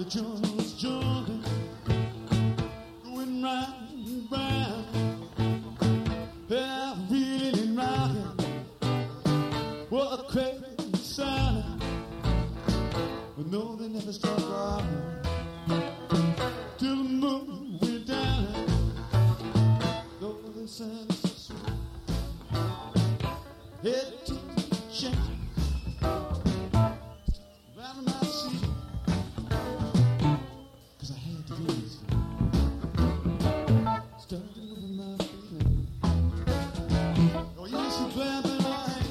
jungle's jumping, going round and round. Yeah, really rocking. What a crazy sound. But no, they never stop rocking till the moon went down. Though the sun is so sweet, head to the change. Round my seat, 'cause I had to do this. Started moving my feet. Oh, yes, you clapping my hands.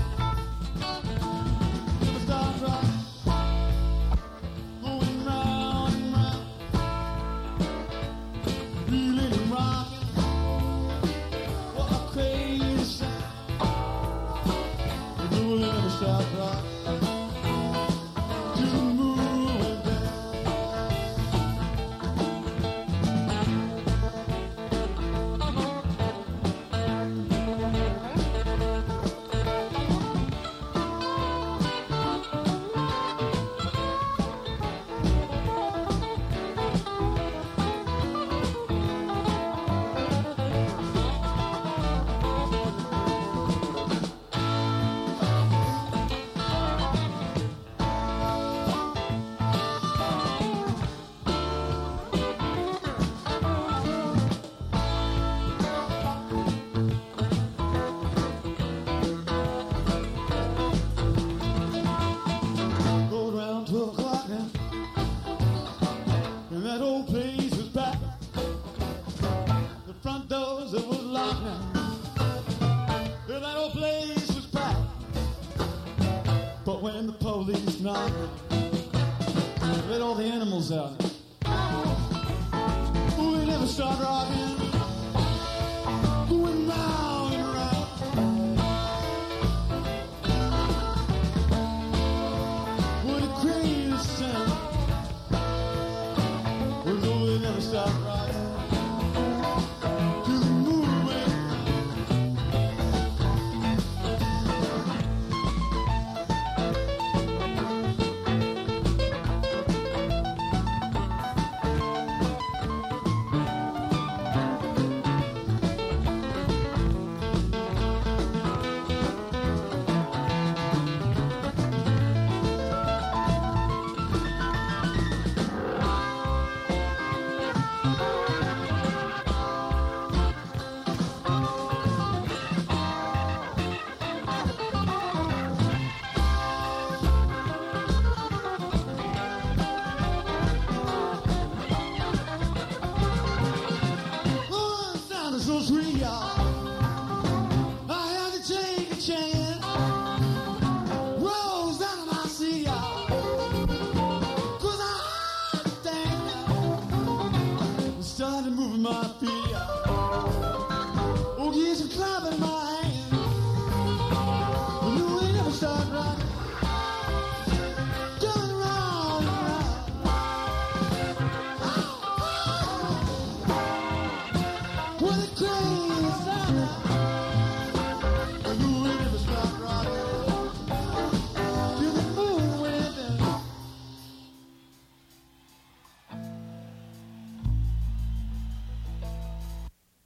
Never stop rocking. Going round and round. Really rocking. What a crazy sound. You will never stop rocking. Till the moon went down. Go around 12 o'clock now, and that old place was back. The front doors that was locked now, yeah, that old place was packed. But when the police knocked, let all the animals out. We never start rocking.